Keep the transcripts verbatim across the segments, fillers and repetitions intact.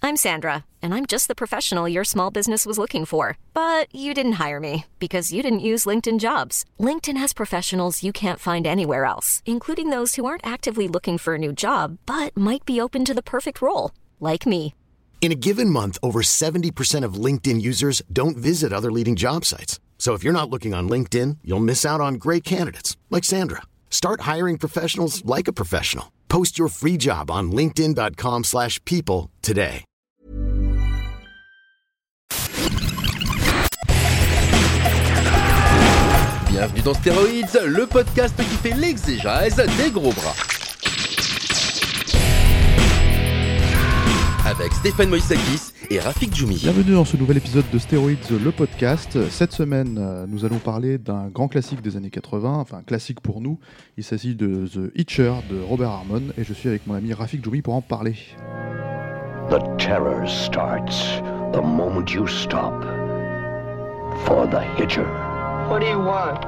I'm Sandra, and I'm just the professional your small business was looking for. But you didn't hire me because you didn't use LinkedIn Jobs. LinkedIn has professionals you can't find anywhere else, including those who aren't actively looking for a new job, but might be open to the perfect role, like me. In a given month, over seventy percent of LinkedIn users don't visit other leading job sites. So if you're not looking on LinkedIn, you'll miss out on great candidates like Sandra. Start hiring professionals like a professional. Post your free job on linkedin.com slash people today. Bienvenue dans Stéroïdes, le podcast qui fait l'exégèse des gros bras. Avec Stéphane Moïsakis et Rafik Djoumi. Bienvenue dans ce nouvel épisode de Stéroïdes, le podcast. Cette semaine, nous allons parler d'un grand classique des années quatre-vingts, enfin un classique pour nous. Il s'agit de The Hitcher de Robert Harmon et je suis avec mon ami Rafik Djoumi pour en parler. The terror starts the moment you stop for the Hitcher. What do you want?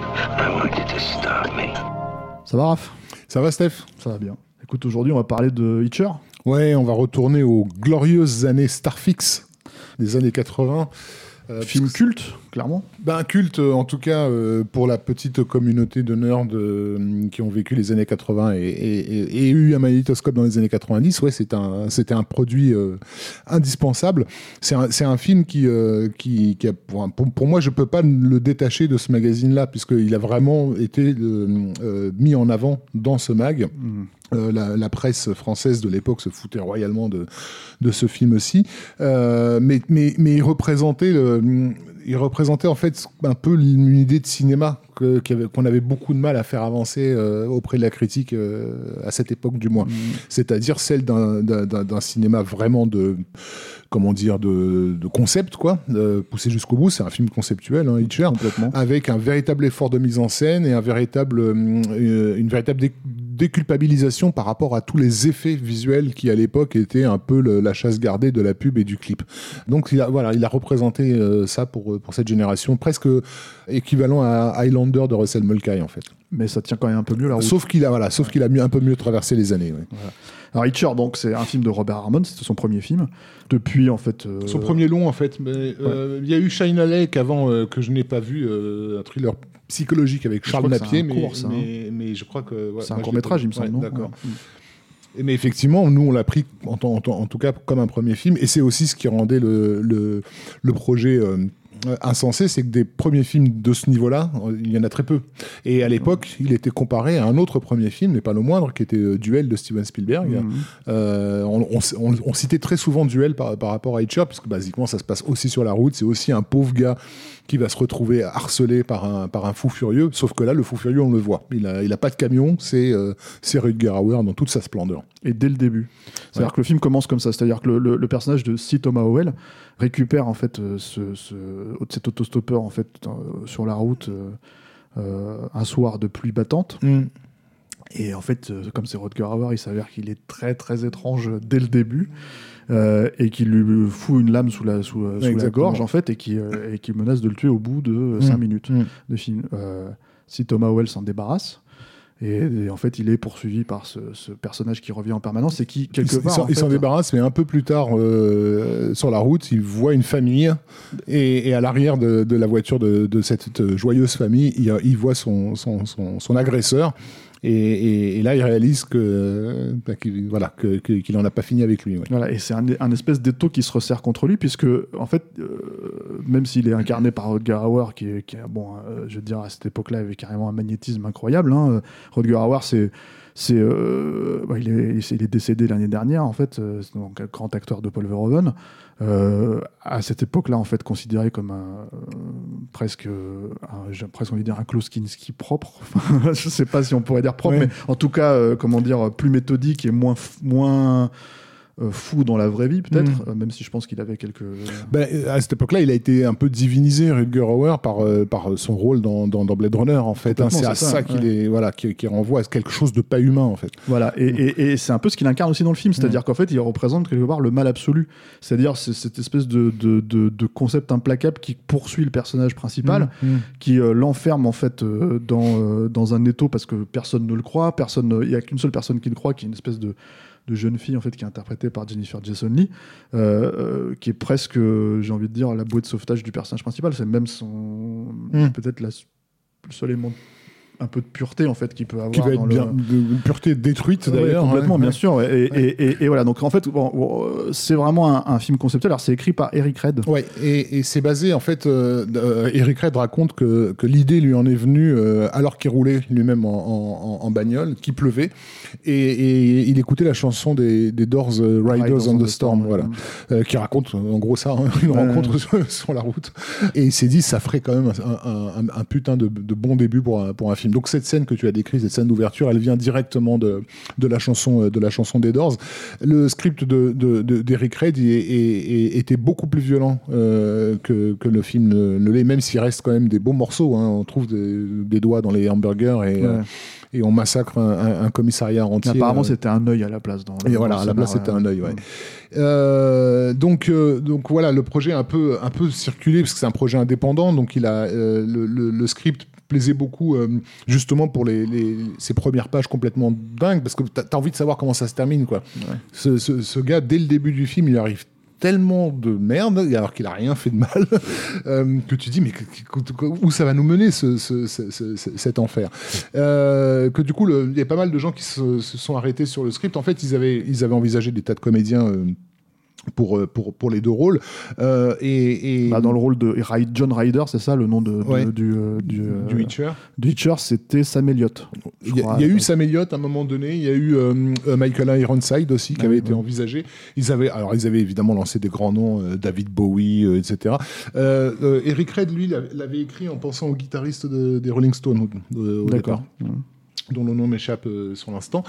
I want you to stop me. Ça va, Raph ? Ça va, Steph ? Ça va bien. Écoute, aujourd'hui, on va parler de Hitcher. Ouais, on va retourner aux glorieuses années Starfix des années quatre-vingts. Euh, Film culte, clairement. Ben, culte, en tout cas, euh, pour la petite communauté de nerds euh, qui ont vécu les années quatre-vingts et, et, et, et eu un magnétoscope dans les années quatre-vingt-dix. Ouais, c'est un, c'était un produit euh, indispensable. C'est un, c'est un film qui, euh, qui, qui a, pour, pour moi, je ne peux pas le détacher de ce magazine-là, puisqu'il a vraiment été euh, euh, mis en avant dans ce mag. Mmh. Euh, la, la presse française de l'époque se foutait royalement de, de ce film aussi, euh, mais, mais, mais il représentait, le, il représentait en fait un peu une idée de cinéma que, qu'avait, qu'on avait beaucoup de mal à faire avancer euh, auprès de la critique euh, à cette époque du moins, mmh. c'est-à-dire celle d'un, d'un, d'un cinéma vraiment de... comment dire, de, de concept, quoi, euh, poussé jusqu'au bout. C'est un film conceptuel, hein, Hitcher, complètement, avec un véritable effort de mise en scène et un véritable, euh, une véritable dé- déculpabilisation par rapport à tous les effets visuels qui, à l'époque, étaient un peu le, la chasse gardée de la pub et du clip. Donc, il a, voilà, il a représenté euh, ça pour, pour cette génération, presque équivalent à Highlander de Russell Mulcahy, en fait. Mais ça tient quand même un peu mieux la route. Sauf qu'il a, voilà, sauf qu'il a mieux, un peu mieux traversé les années. Ouais. Voilà. Alors Hitcher, donc c'est un film de Robert Harmon, c'était son premier film. Depuis en fait. Euh... Son premier long en fait. Mais euh, il ouais. y a eu Shine a Lake avant euh, que je n'ai pas vu, euh, un thriller psychologique avec Charles Napier, mais, court, ça, hein. mais, mais je crois que ouais, c'est un court métrage, il me semble. Ouais, non d'accord. Ouais. Et mais effectivement, nous on l'a pris en, en, en tout cas comme un premier film, et c'est aussi ce qui rendait le le, le projet. Euh, insensé, c'est que des premiers films de ce niveau-là, il y en a très peu. Et à l'époque, il était comparé à un autre premier film, mais pas le moindre, qui était euh, Duel de Steven Spielberg. Mmh. Euh, on, on, on, on citait très souvent Duel par, par rapport à Hitcher, parce que basiquement, ça se passe aussi sur la route. C'est aussi un pauvre gars qui va se retrouver harcelé par un, par un fou furieux. Sauf que là, le fou furieux, on le voit. Il a, il a pas de camion, c'est, euh, c'est Rutger Hauer dans toute sa splendeur. Et dès le début. C'est-à-dire ouais. que le film commence comme ça. C'est-à-dire que le, le, le personnage de C. Thomas Howell récupère en fait euh, ce, ce, cet autostoppeur en fait euh, sur la route euh, euh, un soir de pluie battante. Mm. Et en fait, euh, comme c'est Rutger Hauer, il s'avère qu'il est très très étrange dès le début. Euh, et qui lui fout une lame sous la, sous, sous la gorge en fait et qui, euh, et qui menace de le tuer au bout de mmh. cinq minutes mmh. de film. Euh, si Thomas Howell s'en débarrasse, et, et en fait il est poursuivi par ce, ce personnage qui revient en permanence et qui quelque il, part... Il s'en, en il fait, s'en débarrasse, mais un peu plus tard euh, sur la route, il voit une famille et, et à l'arrière de, de la voiture de, de cette joyeuse famille, il, il voit son, son, son, son agresseur. Et, et, et là, il réalise que, bah, qu'il, voilà, que, que, qu'il n'en a pas fini avec lui. Ouais. Voilà, et c'est un, un espèce d'étau qui se resserre contre lui, puisque, en fait, euh, même s'il est incarné par Rutger Hauer, qui est, qui est bon, euh, je veux dire, à cette époque-là, il avait carrément un magnétisme incroyable. Hein. Rutger Hauer, c'est. C'est, euh, bah, il, est, il est décédé l'année dernière, en fait, euh, c'est donc un grand acteur de Paul Verhoeven. Euh, à cette époque-là, en fait, considéré comme un, euh, presque, un, j'ai presque envie de dire un Klaus Kinski propre. Je ne sais pas si on pourrait dire propre, ouais. mais en tout cas, euh, comment dire, plus méthodique et moins, moins euh, fou dans la vraie vie, peut-être, mmh. euh, même si je pense qu'il avait quelques... Ben, à cette époque-là, il a été un peu divinisé, Rutger Hauer, par, euh, par son rôle dans, dans, dans Blade Runner, en fait. Hein, c'est, c'est à ça, ça qu'il ouais. est, voilà, qui, qui renvoie à quelque chose de pas humain, en fait. Voilà, et, mmh. et, et c'est un peu ce qu'il incarne aussi dans le film, c'est-à-dire mmh. qu'en fait, il représente quelque part le mal absolu. C'est-à-dire c'est cette espèce de, de, de, de concept implacable qui poursuit le personnage principal, mmh. qui euh, l'enferme, en fait, euh, dans, euh, dans un étau parce que personne ne le croit, personne, il n'y a qu'une seule personne qui le croit, qui est une espèce de de jeune fille en fait qui est interprétée par Jennifer Jason Leigh, euh, euh, qui est presque, euh, j'ai envie de dire, la bouée de sauvetage du personnage principal. C'est même son mm. peut-être la, le seul élément un peu de pureté en fait qu'il peut avoir, qui va être dans bien, le... de, une pureté détruite d'ailleurs, ouais, complètement, ouais, bien ouais. sûr, ouais. Et, ouais. Et, et, et voilà, donc en fait bon, bon, c'est vraiment un, un film conceptuel. Alors c'est écrit par Eric Red, ouais, et, et c'est basé en fait euh, euh, Eric Red raconte que, que l'idée lui en est venue euh, alors qu'il roulait lui-même en, en, en bagnole, qu'il pleuvait, et, et il écoutait la chanson des, des Doors, uh, Riders, Riders on, on the, the Storm, Storm voilà, ouais. euh, qui raconte en gros ça, hein, une ouais, rencontre ouais. Sur, sur la route, et il s'est dit ça ferait quand même un, un, un, un putain de, de bon début pour un, pour un film. Donc cette scène que tu as décrite, cette scène d'ouverture, elle vient directement de, de, la, chanson, de la chanson des Doors. Le script de, de, de, d'Eric Red est, est, est, était beaucoup plus violent euh, que, que le film ne, ne l'est, même s'il reste quand même des beaux morceaux. Hein. On trouve des, des doigts dans les hamburgers et... Ouais. Euh, et on massacre un, un, un commissariat entier. Apparemment, euh... c'était un œil à la place. Dans et voilà, à la place, c'était un œil, ouais. Euh, donc, euh, donc voilà, le projet a un peu, un peu circulé, parce que c'est un projet indépendant, donc il a, euh, le, le, le script plaisait beaucoup, euh, justement pour les, les, ces premières pages complètement dingues, parce que t'as, t'as envie de savoir comment ça se termine, quoi. Ouais. Ce, ce, ce gars, dès le début du film, il arrive tellement de merde, alors qu'il a rien fait de mal, euh, que tu dis mais que, que, où ça va nous mener ce, ce, ce, ce, cet enfer, euh, que du coup il y a pas mal de gens qui se, se sont arrêtés sur le script. En fait ils avaient, ils avaient envisagé des tas de comédiens euh, Pour, pour, pour les deux rôles. Euh, et, et... Bah dans le rôle de John Ryder, c'est ça le nom de, de, ouais. du, euh, du, euh, du Witcher. Du Witcher, c'était Sam Elliott. Il y a, il y a eu Sam Elliott à un moment donné, il y a eu euh, Michael Ironside aussi qui ah, avait ouais. été envisagé. Ils avaient, alors ils avaient évidemment lancé des grands noms, euh, David Bowie, euh, et cetera. Euh, euh, Eric Red, lui, l'avait écrit en pensant au guitariste de, des Rolling Stones. Au, au D'accord. Départ. Dont le nom m'échappe euh, sur l'instant.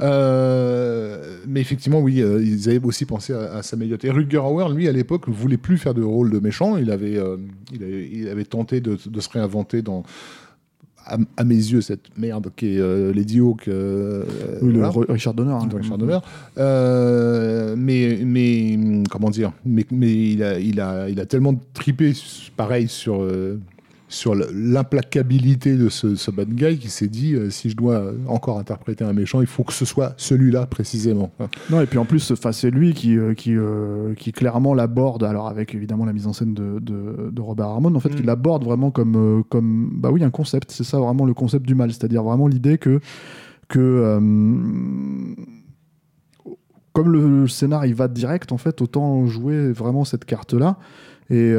Euh, mais effectivement, oui, euh, ils avaient aussi pensé à, à Sam Elliott. Et Rutger Hauer, lui, à l'époque, ne voulait plus faire de rôle de méchant. Il avait, euh, il avait, il avait tenté de, de se réinventer dans... À, à mes yeux, cette merde qui est euh, Lady Hawk. Euh, oui, voilà. le Richard Donner. Hein. Richard Donner. Euh, mais, mais, comment dire, mais, mais il, a, il, a, il a tellement tripé, pareil, sur... Euh, sur l'implacabilité de ce, ce bad guy qui s'est dit euh, si je dois encore interpréter un méchant, il faut que ce soit celui-là précisément. Non, et puis en plus, c'est lui qui, euh, qui, euh, qui clairement l'aborde, alors avec évidemment la mise en scène de, de, de Robert Harmon, en fait, mm. qui l'aborde vraiment comme, euh, comme bah oui, un concept, c'est ça vraiment le concept du mal, c'est-à-dire vraiment l'idée que, que euh, comme le scénar il va direct, en fait, autant jouer vraiment cette carte-là. Et,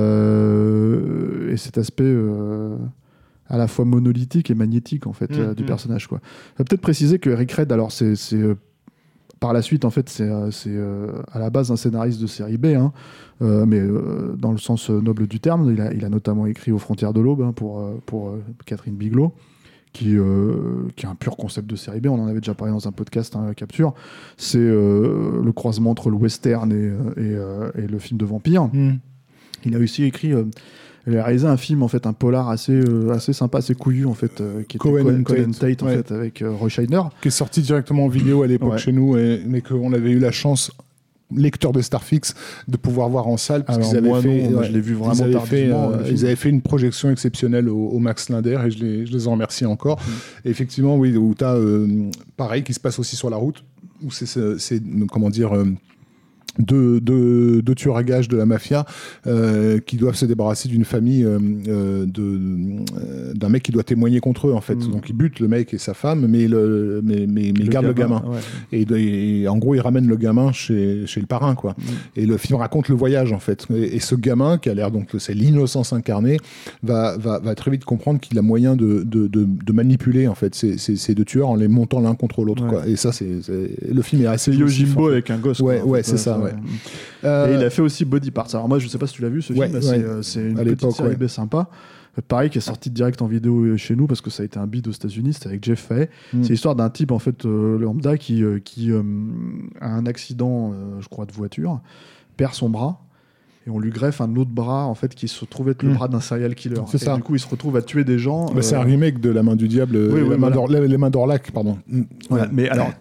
euh, et cet aspect euh, à la fois monolithique et magnétique en fait, mmh, euh, du mmh. personnage, quoi. On va peut-être préciser que Eric Red, alors c'est, c'est euh, par la suite en fait c'est, euh, c'est euh, à la base un scénariste de série B, hein, euh, mais euh, dans le sens noble du terme. Il a, il a notamment écrit Aux frontières de l'aube, hein, pour, euh, pour euh, Catherine Bigelow. Qui, euh, qui est un pur concept de série B, on en avait déjà parlé dans un podcast, hein, Capture. C'est euh, le croisement entre le western et, et, euh, et le film de vampire. Mmh. Il a aussi écrit, euh, il a réalisé un film en fait, un polar assez euh, assez sympa, assez couillu en fait, euh, qui était Cohen, Cohen and Tate, en ouais. fait, avec euh, Roy Scheider, qui est sorti directement en vidéo à l'époque ouais. chez nous, et, mais qu'on avait eu la chance, lecteur de Starfix, de pouvoir voir en salle, parce Alors qu'ils avaient moi, fait, non, ouais, moi, je l'ai vu vraiment ils avaient tardivement. Fait, euh, ils avaient fait une projection exceptionnelle au, au Max Linder, et je les, je les en remercie encore. Mmh. Et effectivement, oui, où t'as euh, pareil qui se passe aussi sur la route, où c'est, c'est, c'est comment dire. Euh, Deux, deux, deux tueurs à gages de la mafia euh, qui doivent se débarrasser d'une famille euh, de, euh, d'un mec qui doit témoigner contre eux en fait. Mmh. Donc ils butent le mec et sa femme, mais le mais mais, mais le gardent gamin, le gamin. Ouais. Et, et en gros ils ramènent le gamin chez chez le parrain, quoi. Mmh. Et le film raconte le voyage en fait. Et, et ce gamin qui a l'air, donc c'est l'innocence incarnée, va va va très vite comprendre qu'il a moyen de de de, de manipuler en fait ces, ces ces deux tueurs en les montant l'un contre l'autre, ouais. quoi. Et ça c'est, c'est le film est assez c'est Yojimbo en fait. Avec un gosse. Ouais quoi, ouais en fait, c'est ça. Ouais. Ouais. Euh... Et il a fait aussi Body Parts. Alors moi je sais pas si tu l'as vu ce ouais, film, ouais. c'est, euh, c'est une à petite série ouais. B sympa. Pareil, qui est sorti direct en vidéo chez nous parce que ça a été un bid aux États-Unis. C'était avec Jeff Fahey. Mm. C'est l'histoire d'un type en fait euh, lambda qui euh, qui euh, a un accident, euh, je crois, de voiture, perd son bras. Et on lui greffe un autre bras en fait qui se trouve être le mmh. bras d'un serial killer. C'est et ça. Du coup, il se retrouve à tuer des gens. Bah, euh... C'est un remake de La Main du Diable, oui, la oui, main voilà. les, les mains d'Orlac, pardon. Voilà. Mais alors,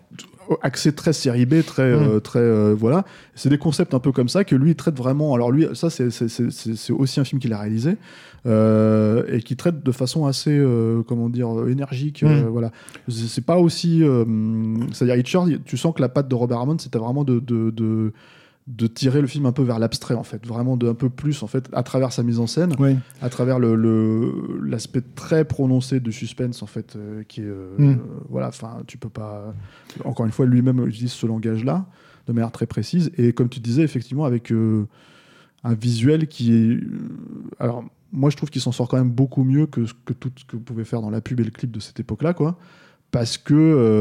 accès très série B, très, Mmh. euh, très euh, voilà. C'est des concepts un peu comme ça que lui il traite vraiment. Alors lui, ça c'est, c'est, c'est, c'est, c'est aussi un film qu'il a réalisé euh, et qui traite de façon assez, euh, comment dire, euh, énergique. Mmh. euh, voilà. C'est, c'est pas aussi, euh, c'est-à-dire Hitcher, tu sens que la patte de Robert Hammond, c'était vraiment de, de, de de tirer le film un peu vers l'abstrait en fait, vraiment de un peu plus en fait à travers sa mise en scène, Oui. à travers le, le l'aspect très prononcé de suspense en fait euh, qui est euh, Mm. euh, voilà, enfin tu peux pas, encore une fois lui-même utilise ce langage là de manière très précise et comme tu disais effectivement avec euh, un visuel qui est euh, alors moi je trouve qu'il s'en sort quand même beaucoup mieux que, que tout ce que vous pouvez faire dans la pub et le clip de cette époque là quoi. Parce que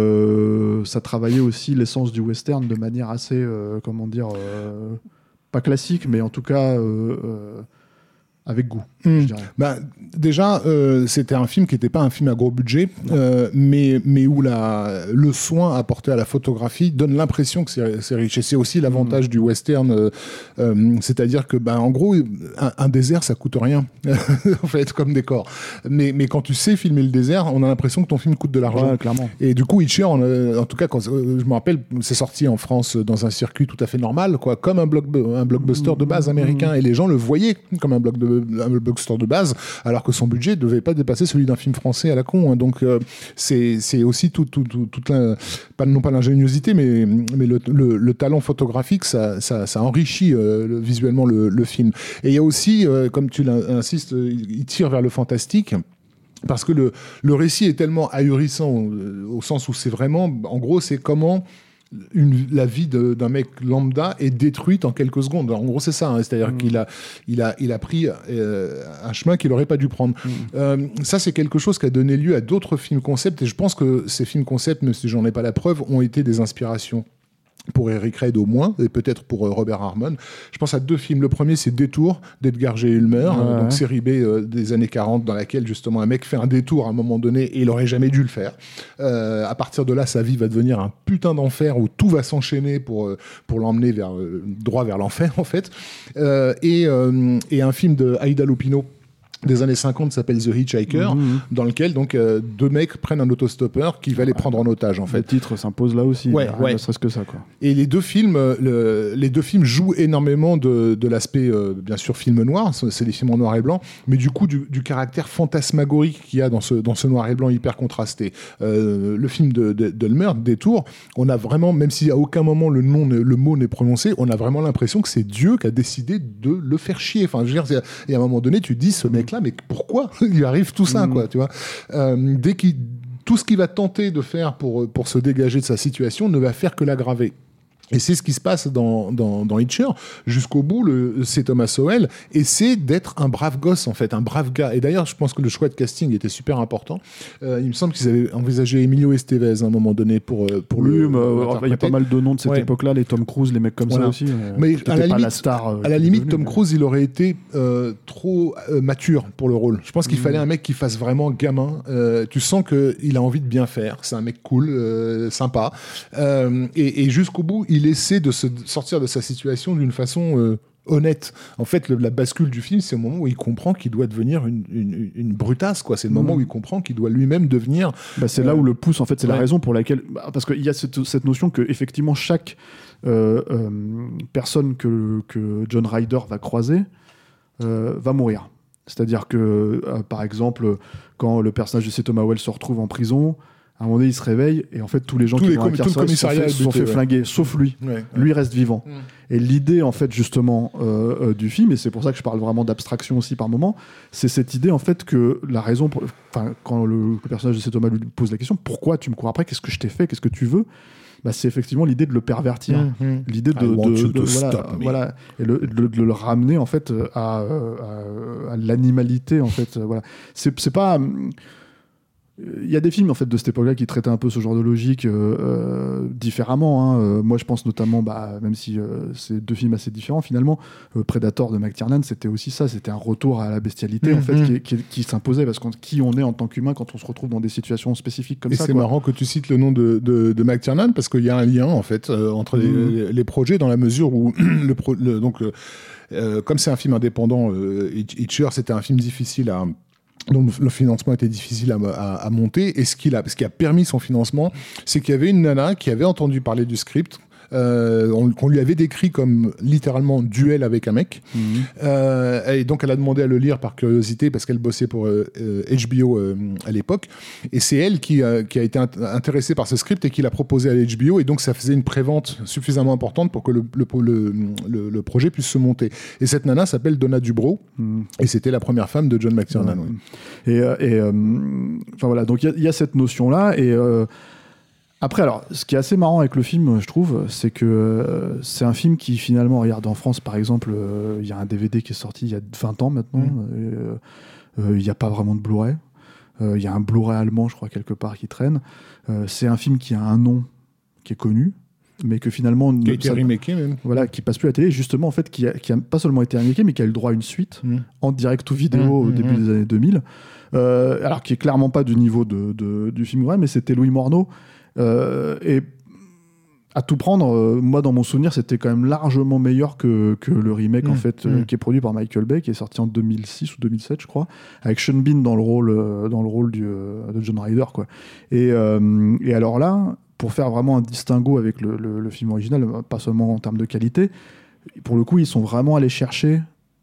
euh, ça travaillait aussi l'essence du western de manière assez, euh, comment dire, euh, pas classique, mais en tout cas euh, euh, avec goût, Mmh. je dirais. Bah, déjà, euh, c'était un film qui n'était pas un film à gros budget, euh, mais, mais où la, le soin apporté à la photographie donne l'impression que c'est, c'est riche. Et c'est aussi l'avantage mmh. du western, euh, euh, c'est-à-dire que, bah, en gros, un, un désert, ça coûte rien, en fait, comme décor. Mais, mais quand tu sais filmer le désert, on a l'impression que ton film coûte de l'argent. Ouais, clairement. Et du coup, Hitcher, on a, en tout cas, quand, euh, je me rappelle, c'est sorti en France dans un circuit tout à fait normal, quoi, comme un, block, un blockbuster de base américain. Mmh. Et les gens le voyaient comme un, block de, un blockbuster de base, alors que son budget ne devait pas dépasser celui d'un film français à la con. Hein. Donc, euh, c'est, c'est aussi tout, tout, tout, toute la, pas, non pas l'ingéniosité, mais, mais le, le, le talent photographique, ça, ça, ça enrichit euh, le, visuellement le, le film. Et il y a aussi, euh, comme tu l'insistes, il tire vers le fantastique. Parce que le, le récit est tellement ahurissant au, au sens où c'est vraiment, en gros, c'est comment Une, la vie de, d'un mec lambda est détruite en quelques secondes. En gros, c'est ça. Hein. C'est-à-dire mmh. qu'il a, il a, il a pris euh, un chemin qu'il n'aurait pas dû prendre. Mmh. Euh, ça, c'est quelque chose qui a donné lieu à d'autres films concept. Et je pense que ces films concept, même si j'en ai pas la preuve, ont été des inspirations pour Eric Reid au moins, et peut-être pour euh, Robert Harmon. Je pense à deux films. Le premier, c'est Détour, d'Edgar G. Ulmer, ouais, euh, donc série B euh, des années quarante, dans laquelle justement un mec fait un détour à un moment donné, et il aurait jamais dû le faire. Euh, à partir de là, sa vie va devenir un putain d'enfer, où tout va s'enchaîner pour, euh, pour l'emmener vers, euh, droit vers l'enfer, en fait. Euh, et, euh, et un film de Aida Lupino, des années cinquante, s'appelle The Hitchhiker, mmh. dans lequel donc euh, deux mecs prennent un autostoppeur qui va ouais. les prendre en otage en fait. Le titre s'impose là aussi, ouais, ouais. ne serait-ce que ça quoi. Et les deux films, le, les deux films jouent énormément de, de l'aspect euh, bien sûr film noir, c'est des films en noir et blanc, mais du coup du, du caractère fantasmagorique qu'il y a dans ce dans ce noir et blanc hyper contrasté. Euh, le film de, de, de Ulmer, Détour, on a vraiment, même si à aucun moment le nom, le mot n'est prononcé, on a vraiment l'impression que c'est Dieu qui a décidé de le faire chier. Enfin, je veux dire, et à un moment donné, tu te dis ce mec-là, mais pourquoi il lui arrive tout ça, mmh. quoi, tu vois. Euh, dès qu'il, tout ce qu'il va tenter de faire pour, pour se dégager de sa situation ne va faire que l'aggraver. Et c'est ce qui se passe dans, dans, dans Hitcher. Jusqu'au bout, le, c'est Thomas Sowell essaie d'être un brave gosse, en fait, un brave gars. Et d'ailleurs, je pense que le choix de casting était super important. Euh, il me semble qu'ils avaient envisagé Emilio Estevez à un moment donné pour, pour oui, le. Oui, il y a pas mal de noms de cette ouais. époque-là, les Tom Cruise, les mecs comme voilà. ça aussi. Mais à la, limite, la star, euh, à la limite, devenu, Tom mais... Cruise, il aurait été euh, trop euh, mature pour le rôle. Je pense qu'il mmh. fallait un mec qui fasse vraiment gamin. Euh, tu sens qu'il a envie de bien faire. C'est un mec cool, euh, sympa. Euh, et, et jusqu'au bout, il essaie de se sortir de sa situation d'une façon euh, honnête. En fait, le, la bascule du film, c'est le moment où il comprend qu'il doit devenir une, une, une brutasse, quoi. C'est le mmh. moment où il comprend qu'il doit lui-même devenir... Bah, c'est euh, là où le pousse, en fait, c'est ouais. la raison pour laquelle... Bah, parce qu'il y a cette, cette notion que, effectivement, chaque euh, euh, personne que, que John Ryder va croiser euh, va mourir. C'est-à-dire que, euh, par exemple, quand le personnage de C. Thomas Wells se retrouve en prison... À un moment donné, il se réveille et en fait, tous les gens tous qui les l'ont com- incarcéré se sont fait, sont fait ouais. flinguer, sauf lui. Ouais, ouais. Lui reste vivant. Mm. Et l'idée, en fait, justement, euh, euh, du film, et c'est pour ça que je parle vraiment d'abstraction aussi par moment, c'est cette idée, en fait, que la raison, pour, quand le, le personnage de C. Thomas lui pose la question, pourquoi tu me cours après, qu'est-ce que je t'ai fait, qu'est-ce que tu veux, bah, c'est effectivement l'idée de le pervertir, mm-hmm. l'idée de, de, de, de voilà, voilà, et le, de, de le ramener en fait à, à, à l'animalité, en fait, voilà. C'est, c'est pas il y a des films en fait de cette époque-là qui traitaient un peu ce genre de logique euh, euh, différemment. Hein. Euh, moi, je pense notamment, bah, même si euh, c'est deux films assez différents finalement, euh, Predator de McTiernan, c'était aussi ça, c'était un retour à la bestialité mmh, en fait mmh. qui, qui, qui s'imposait parce que qui on est en tant qu'humain quand on se retrouve dans des situations spécifiques comme et ça. Et c'est quoi. marrant que tu cites le nom de, de, de McTiernan parce qu'il y a un lien en fait euh, entre mmh. les, les projets dans la mesure où le, pro, le donc euh, comme c'est un film indépendant, euh, Hitcher, c'était un film difficile à dont le financement était difficile à, à, à monter. Et ce, qu'il a, ce qui a permis son financement, c'est qu'il y avait une nana qui avait entendu parler du script, euh, on, qu'on lui avait décrit comme littéralement duel avec un mec. Mmh. Euh, et donc elle a demandé à le lire par curiosité parce qu'elle bossait pour euh, H B O euh, à l'époque. Et c'est elle qui, euh, qui a été int- intéressée par ce script et qui l'a proposé à H B O. Et donc ça faisait une prévente suffisamment importante pour que le, le, le, le, le projet puisse se monter. Et cette nana s'appelle Donna Dubrow. Mmh. Et c'était la première femme de John McTiernan. Ouais. Oui. Et, euh, et euh, enfin voilà, donc il y, y a cette notion-là. Et euh, après, alors, ce qui est assez marrant avec le film, je trouve, c'est que euh, c'est un film qui, finalement, regarde en France, par exemple, il euh, y a un D V D qui est sorti il y a vingt ans maintenant. Il mmh. n'y euh, a pas vraiment de Blu-ray. Il euh, y a un Blu-ray allemand, je crois, quelque part, qui traîne. Euh, c'est un film qui a un nom qui est connu, mais que finalement... Qui a été remaké, même. Voilà, qui passe plus à la télé, justement, en fait, qui a, qui a pas seulement été remaké, mais qui a eu le droit à une suite mmh. en direct ou vidéo mmh, au début mmh. des années deux mille. Euh, alors, qui est clairement pas du niveau de, de, du film vrai, mais c'était Louis Morneau. Euh, et à tout prendre, euh, moi dans mon souvenir c'était quand même largement meilleur que, que le remake mmh, en fait, mmh. euh, qui est produit par Michael Bay, qui est sorti en deux mille six ou deux mille sept je crois, avec Sean Bean dans le rôle, euh, dans le rôle du, euh, de John Ryder quoi. Et, euh, et alors là, pour faire vraiment un distinguo avec le, le, le film original, pas seulement en termes de qualité, pour le coup ils sont vraiment allés chercher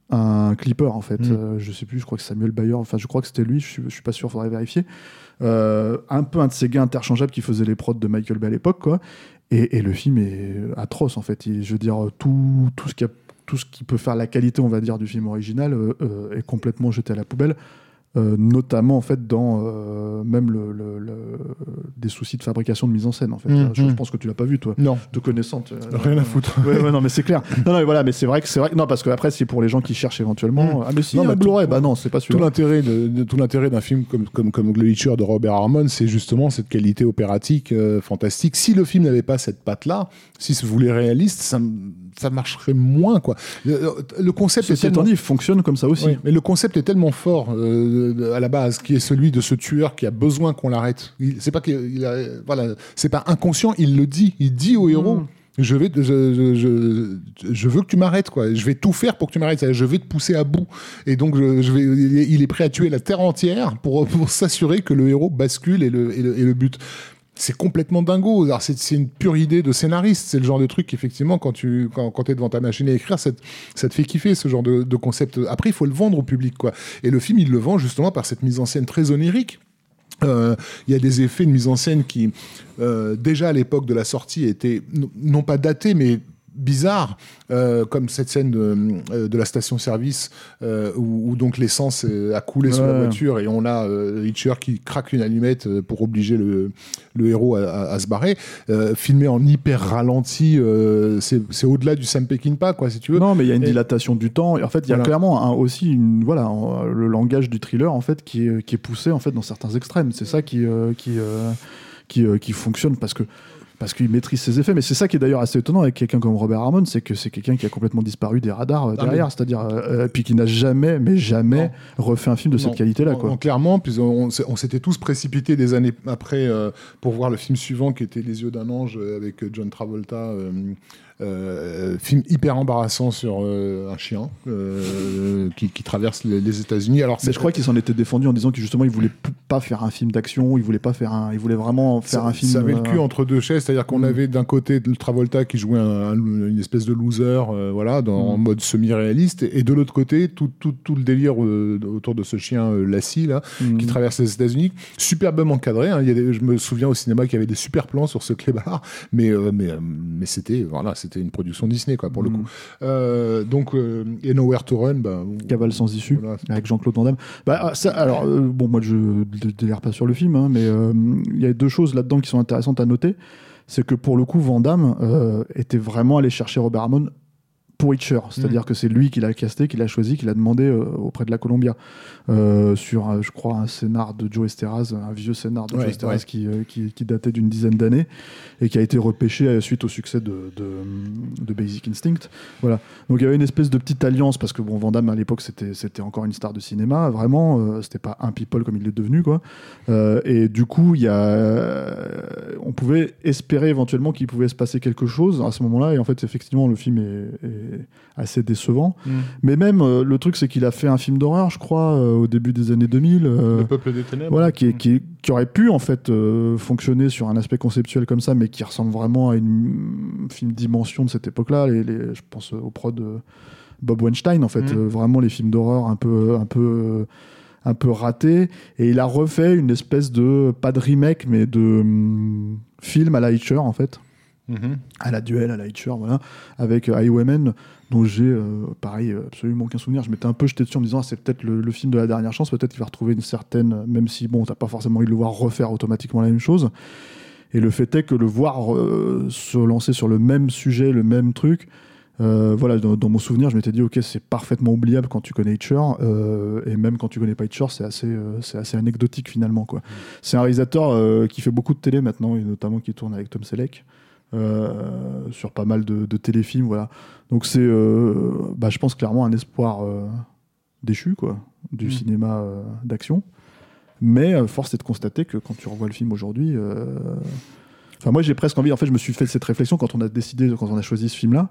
un clipper en fait, mmh. euh, je sais plus, je crois que Samuel Bayer, enfin je crois que c'était lui, je suis, je suis pas sûr, faudrait vérifier. Euh, un peu un de ces gars interchangeables qui faisaient les prods de Michael Bay à l'époque, quoi. Et, et le film est atroce en fait. Il, je veux dire, tout, tout, ce qui a, tout ce qui peut faire la qualité, on va dire, du film original euh, euh, est complètement jeté à la poubelle. Euh, notamment en fait dans euh, même le, le, le, des soucis de fabrication de mise en scène en fait. Mmh, je, mmh. je pense que tu l'as pas vu toi. Non. De connaissante. Euh, Rien euh, à foutre. Ouais, ouais, non mais c'est clair. Non, non mais voilà, mais c'est vrai que c'est vrai. Non parce que après c'est pour les gens qui cherchent éventuellement. Mmh. Ah mais si. Non, mais Blu-ray, bah non c'est pas celui-là. Tout l'intérêt de, de tout l'intérêt d'un film comme comme comme The Witcher de Robert Harmon, c'est justement cette qualité opératique euh, fantastique. Si le film n'avait pas cette patte là, si vous voulez réaliste, ça ça marcherait moins quoi. Le, le concept Ceci est tellement... étant dit, il fonctionne comme ça aussi. Oui, mais le concept est tellement fort euh, à la base, qui est celui de ce tueur qui a besoin qu'on l'arrête. Il, c'est pas qu'il a, voilà, c'est pas inconscient, il le dit, il dit au héros. Mmh. Je vais, je, je, je, je veux que tu m'arrêtes quoi. Je vais tout faire pour que tu m'arrêtes. Je vais te pousser à bout. Et donc je, je vais, il est prêt à tuer la terre entière pour pour s'assurer que le héros bascule et le et le, et le but. C'est complètement dingo. Alors c'est, c'est une pure idée de scénariste. C'est le genre de truc qu'effectivement, quand tu quand, quand t'es devant ta machine à écrire, ça te, ça te fait kiffer ce genre de, de concept. Après, il faut le vendre au public, quoi. Et le film, il le vend justement par cette mise en scène très onirique. Il euh, y a des effets de mise en scène qui, euh, déjà à l'époque de la sortie, étaient n- non pas datés, mais bizarre, euh, comme cette scène de, de la station-service euh, où, où donc l'essence a coulé ouais. sur la voiture et on a euh, Hitcher qui craque une allumette pour obliger le, le héros à, à, à se barrer, euh, filmé en hyper ralenti, euh, c'est, c'est au-delà du Sam Peckinpah quoi si tu veux. Non mais il y a une et... dilatation du temps et en fait il y a voilà. clairement un, aussi une, voilà, un, le langage du thriller en fait qui est, qui est poussé en fait dans certains extrêmes, c'est ça qui, euh, qui, euh, qui, euh, qui fonctionne parce que parce qu'il maîtrise ses effets, mais c'est ça qui est d'ailleurs assez étonnant avec quelqu'un comme Robert Harmon, c'est que c'est quelqu'un qui a complètement disparu des radars euh, derrière, mais... c'est-à-dire euh, puis qui n'a jamais, mais jamais non. refait un film de non. cette qualité-là. Quoi. Non, clairement, puis on, on s'était tous précipités des années après euh, pour voir le film suivant qui était Les yeux d'un ange avec John Travolta. Euh, Euh, film hyper embarrassant sur euh, un chien euh, qui, qui traverse les, les États-Unis. Alors, mais je crois qu'il s'en était défendu en disant que justement il voulait p- pas faire un film d'action, il voulait pas faire un, il voulait vraiment faire ça, un film. Ça avait euh... le cul entre deux chaises, c'est-à-dire qu'on mmh. avait d'un côté le Travolta qui jouait un, un, une espèce de loser, euh, voilà, dans, mmh. en mode semi-réaliste, et de l'autre côté tout, tout, tout le délire euh, autour de ce chien euh, Lassie là, mmh. qui traverse les États-Unis, superbement cadré. Hein. Il y a des, je me souviens au cinéma qu'il y avait des super plans sur ce clébard, mais euh, mais mais c'était voilà, c'était une production Disney quoi pour mmh. le coup. Euh, donc euh, et Nowhere to Run, bah, Cavale sans issue voilà. avec Jean-Claude Van Damme. Bah ça, alors euh, bon moi je ne délire pas sur le film, hein, mais il euh, y a deux choses là-dedans qui sont intéressantes à noter. C'est que pour le coup Van Damme euh, était vraiment allé chercher Robert Harmon pour Hitcher, c'est-à-dire mmh. que c'est lui qui l'a casté, qui l'a choisi, qui l'a demandé euh, auprès de la Columbia euh, sur, euh, je crois, un scénar de Joe Esteras, un vieux scénar de ouais, Joe Esteras ouais. qui, euh, qui, qui datait d'une dizaine d'années et qui a été repêché euh, suite au succès de, de, de Basic Instinct. Voilà. Donc il y avait une espèce de petite alliance parce que bon, Van Damme à l'époque c'était, c'était encore une star de cinéma, vraiment, euh, c'était pas un people comme il est devenu quoi. Euh, et du coup il y a, euh, on pouvait espérer éventuellement qu'il pouvait se passer quelque chose à ce moment-là et en fait effectivement le film est, est assez décevant. Mm. Mais même, euh, le truc, c'est qu'il a fait un film d'horreur, je crois, euh, au début des années deux mille. Euh, Le Peuple des Ténèbres. Voilà, qui, est- qui, est- qui aurait pu, en fait, euh, fonctionner sur un aspect conceptuel comme ça, mais qui ressemble vraiment à une film dimension de cette époque-là. Les, les- je pense aux prods de Bob Weinstein, en fait. Mm. Euh, vraiment, les films d'horreur un peu... Un peu euh, un peu raté, et il a refait une espèce de, pas de remake, mais de hum, film à la Hitcher, en fait, Mhm. à la Duel, à la Hitcher, voilà, avec euh, Highwaymen, dont j'ai, euh, pareil, euh, absolument aucun souvenir. Je m'étais un peu jeté dessus en me disant, ah, c'est peut-être le, le film de la dernière chance, peut-être qu'il va retrouver une certaine, même si, bon, t'as pas forcément envie de le voir refaire automatiquement la même chose. Et le fait est que le voir euh, se lancer sur le même sujet, le même truc, Euh, voilà, dans, dans mon souvenir, je m'étais dit, ok, c'est parfaitement oubliable quand tu connais Hitcher, euh, et même quand tu connais pas Hitcher, c'est assez, euh, c'est assez anecdotique finalement, quoi. Mmh. C'est un réalisateur euh, qui fait beaucoup de télé maintenant, et notamment qui tourne avec Tom Selleck euh, sur pas mal de, de téléfilms, voilà. Donc c'est, euh, bah, je pense clairement un espoir euh, déchu, quoi, du mmh. cinéma euh, d'action. Mais euh, force est de constater que quand tu revois le film aujourd'hui, euh... enfin moi j'ai presque envie, en fait, je me suis fait cette réflexion quand on a décidé, quand on a choisi ce film-là.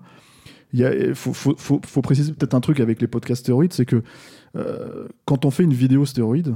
Il faut, faut, faut, faut préciser peut-être un truc avec les podcasts stéroïdes, c'est que euh, quand on fait une vidéo stéroïde,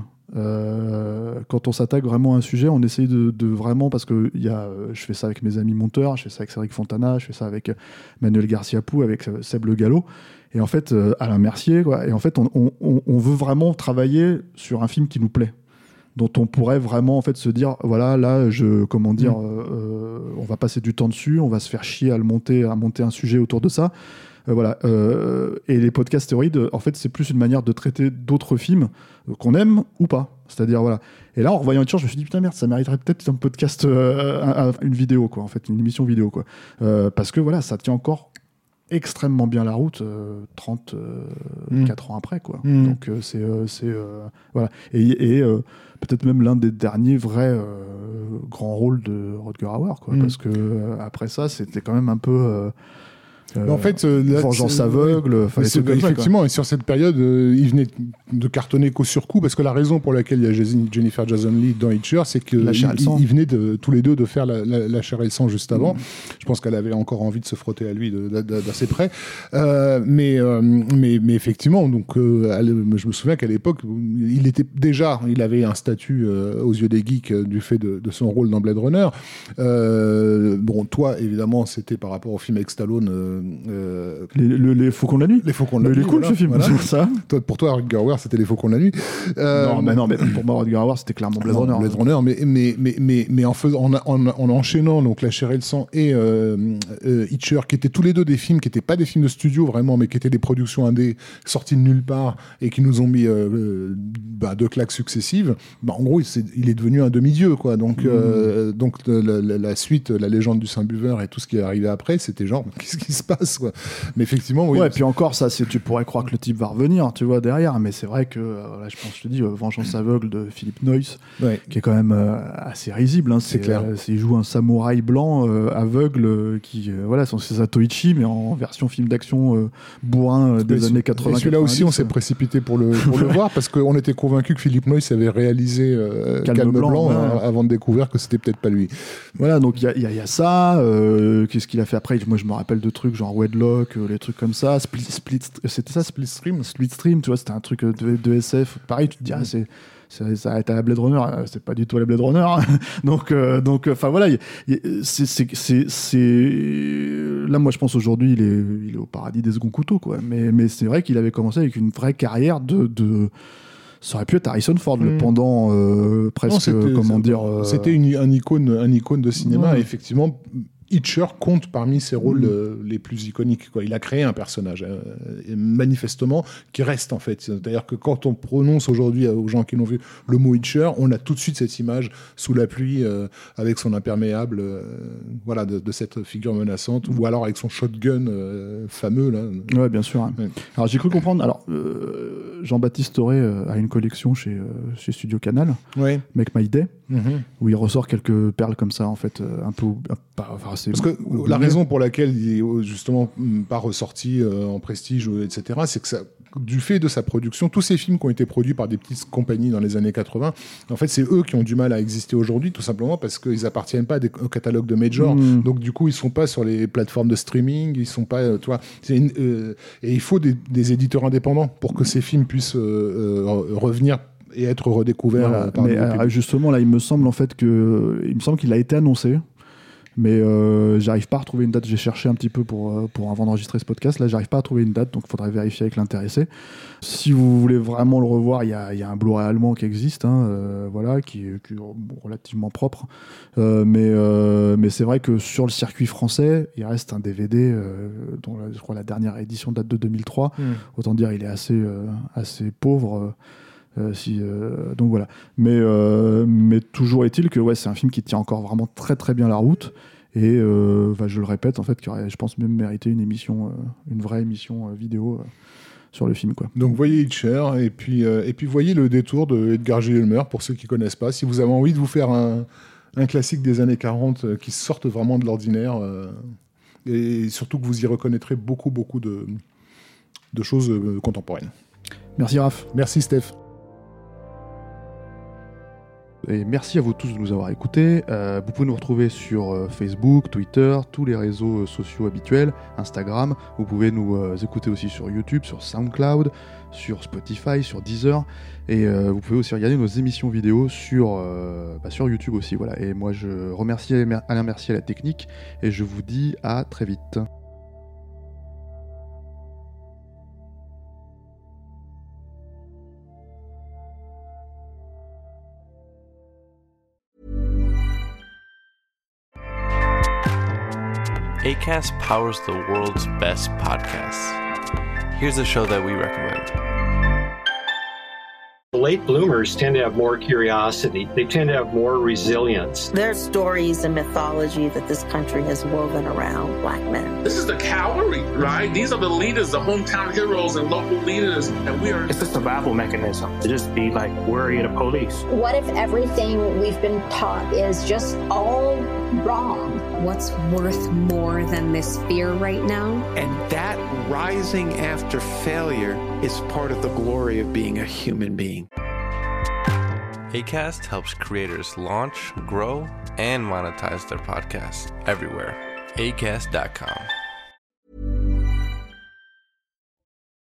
euh, quand on s'attaque vraiment à un sujet, on essaye de, de vraiment, parce que y a, euh, je fais ça avec mes amis monteurs, je fais ça avec Cédric Fontana, je fais ça avec Manuel Garcia-Pou, avec euh, Seb Le Gallo, et en fait, euh, Alain Mercier, quoi, et en fait, on, on, on veut vraiment travailler sur un film qui nous plaît, dont on pourrait vraiment en fait se dire, voilà, là, je, comment dire, mmh. euh, on va passer du temps dessus, on va se faire chier à le monter, à monter un sujet autour de ça, euh, voilà. Euh, et les podcasts stéroïdes, en fait, c'est plus une manière de traiter d'autres films euh, qu'on aime ou pas. C'est-à-dire, voilà. Et là, en revoyant Hitcher, je me suis dit, putain merde, ça mériterait peut-être un podcast, euh, un, un, une vidéo, quoi, en fait, une émission vidéo, quoi, euh, parce que voilà, ça tient encore extrêmement bien la route euh, trente-quatre mmh. ans après, quoi. Mmh. Donc euh, c'est euh, c'est euh, voilà, et, et euh, peut-être même l'un des derniers vrais euh, grands rôles de Rutger Hauer, quoi, mmh. parce que euh, après ça c'était quand même un peu euh, Euh, en fait, euh, là, vengeance aveugle. Ouais, c'est, effectivement, ça, et sur cette période, euh, il venait de cartonner qu'au surcoût, parce que la raison pour laquelle il y a Jennifer Jason Leigh dans Hitcher, c'est qu'ils il venaient de, tous les deux de faire la, la, la chair et le sang juste avant. Mmh. Je pense qu'elle avait encore envie de se frotter à lui de, de, de, d'assez près. Euh, mais, euh, mais, mais effectivement, donc, euh, elle, je me souviens qu'à l'époque, il était déjà, il avait un statut euh, aux yeux des geeks euh, du fait de, de son rôle dans Blade Runner. Euh, bon, toi, évidemment, c'était par rapport au film avec Stallone. Euh, Euh, les, les, les Faucons de la nuit. Les Faucons de la nuit. Il est cool, voilà, ce film. Voilà. Ça. Toi, pour toi, Rutger Hauer, c'était les Faucons de la nuit. Euh, non, mais non, mais pour moi, Rutger Hauer, c'était clairement Blade Runner. Blade Runner, mais mais mais mais mais en faisant, en, en, en enchaînant donc La chair et le sang et euh, euh, Hitcher, qui étaient tous les deux des films qui n'étaient pas des films de studio vraiment, mais qui étaient des productions indé sorties de nulle part et qui nous ont mis euh, bah, deux claques successives. Bah, en gros, c'est, il est devenu un demi-dieu, quoi. Donc mmh. euh, donc la, la, la suite, la légende du Saint-Buveur et tout ce qui est arrivé après, c'était genre qu'est-ce qui se passe, quoi. Mais effectivement, oui. Ouais, et puis encore, ça, c'est, tu pourrais croire que le type va revenir, tu vois, derrière. Mais c'est vrai que, euh, là, je pense, je te dis, euh, Vengeance aveugle de Philippe Noyce, ouais. qui est quand même euh, assez risible. Hein, c'est, c'est clair. Euh, c'est, il joue un samouraï blanc euh, aveugle euh, qui, euh, voilà, c'est Satoichi, mais en version film d'action euh, bourrin euh, des mais années quatre-vingts. Et celui-là aussi, on s'est précipité pour le, pour le voir parce qu'on était convaincu que Philippe Noyce avait réalisé euh, Calme, Calme Blanc, Blanc ouais. euh, avant de découvrir que c'était peut-être pas lui. Voilà, donc il y, y, y a ça. Euh, qu'est-ce qu'il a fait après ? Moi, je me rappelle de trucs genre Wedlock, euh, les trucs comme ça. Split, split, c'était ça, Split Stream, Split Stream, tu vois, c'était un truc de, de S F. Pareil, tu te dis, ah, c'est, c'est, ça a été à la Blade Runner, c'est pas du tout à la Blade Runner. donc, euh, donc, enfin voilà, y, y, c'est, c'est, c'est, c'est, là, moi, je pense aujourd'hui, il est, il est au paradis des seconds couteaux, quoi. Mais, mais c'est vrai qu'il avait commencé avec une vraie carrière de, de ça aurait pu être Harrison Ford, mmh. le pendant euh, presque, non, comment dire. Euh... C'était une, un icône, un icône de cinéma, ouais. Effectivement. Hitcher compte parmi ses rôles mmh. euh, les plus iconiques, quoi. Il a créé un personnage, euh, et manifestement, qui reste en fait. C'est-à-dire que quand on prononce aujourd'hui aux gens qui l'ont vu le mot Hitcher, on a tout de suite cette image sous la pluie, euh, avec son imperméable, euh, voilà, de, de cette figure menaçante, mmh. ou alors avec son shotgun euh, fameux là. Ouais, bien sûr. Hein. Ouais. Alors j'ai cru comprendre. Alors euh, Jean-Baptiste Auré euh, a une collection chez, euh, chez Studio Canal, ouais. Make My Day, mmh. où il ressort quelques perles comme ça, en fait, un peu. Pas, enfin, Parce que oublié. La raison pour laquelle il est justement pas ressorti euh, en prestige, et cetera, c'est que ça, du fait de sa production, tous ces films qui ont été produits par des petites compagnies dans les années quatre-vingts, en fait, c'est eux qui ont du mal à exister aujourd'hui, tout simplement parce qu'ils appartiennent pas à des, au catalogue de major. Mmh. Donc, du coup, ils sont pas sur les plateformes de streaming, ils sont pas, euh, tu vois, c'est une, euh, et il faut des, des éditeurs indépendants pour que ces films puissent euh, euh, revenir et être redécouverts. Voilà, euh, par mais euh, justement, là, il me semble en fait que, il me semble qu'il a été annoncé. Mais euh, j'arrive pas à retrouver une date. J'ai cherché un petit peu pour, pour avant d'enregistrer ce podcast. Là, j'arrive pas à trouver une date, donc il faudrait vérifier avec l'intéressé. Si vous voulez vraiment le revoir, il y a, y a un Blu-ray allemand qui existe, hein, euh, voilà, qui est, qui est relativement propre. Euh, mais, euh, mais c'est vrai que sur le circuit français, il reste un D V D euh, dont la, je crois la dernière édition date de deux mille trois. Mmh. Autant dire, il est assez, euh, assez pauvre. Euh, si, euh, donc voilà. Mais, euh, mais toujours est-il que ouais, c'est un film qui tient encore vraiment très très bien la route. Et euh, bah, je le répète, en fait, qui aurait, je pense, même mérité une émission, euh, une vraie émission euh, vidéo euh, sur le film, quoi. Donc voyez Hitcher, et puis, euh, et puis voyez Le Détour de Edgar J. Ulmer, pour ceux qui ne connaissent pas. Si vous avez envie de vous faire un, un classique des années quarante euh, qui sorte vraiment de l'ordinaire, euh, et surtout que vous y reconnaîtrez beaucoup, beaucoup de, de choses euh, contemporaines. Merci Raph. Merci Steph. Et merci à vous tous de nous avoir écoutés. Euh, vous pouvez nous retrouver sur euh, Facebook, Twitter, tous les réseaux euh, sociaux habituels, Instagram. Vous pouvez nous euh, écouter aussi sur YouTube, sur SoundCloud, sur Spotify, sur Deezer. Et euh, vous pouvez aussi regarder nos émissions vidéo sur, euh, bah, sur YouTube aussi. Voilà. Et moi, je remercie Alain Mercier à la technique et je vous dis à très vite. Acast powers the world's best podcasts. Here's a show that we recommend. Late bloomers tend to have more curiosity. They tend to have more resilience. There's stories and mythology that this country has woven around Black men. This is the cavalry, right? These are the leaders, the hometown heroes and local leaders, and we are... It's a survival mechanism to just be like worried of police. What if everything we've been taught is just all wrong? What's worth more than this fear right now? And that rising after failure is part of the glory of being a human being. Acast helps creators launch, grow, and monetize their podcasts everywhere. acast dot com.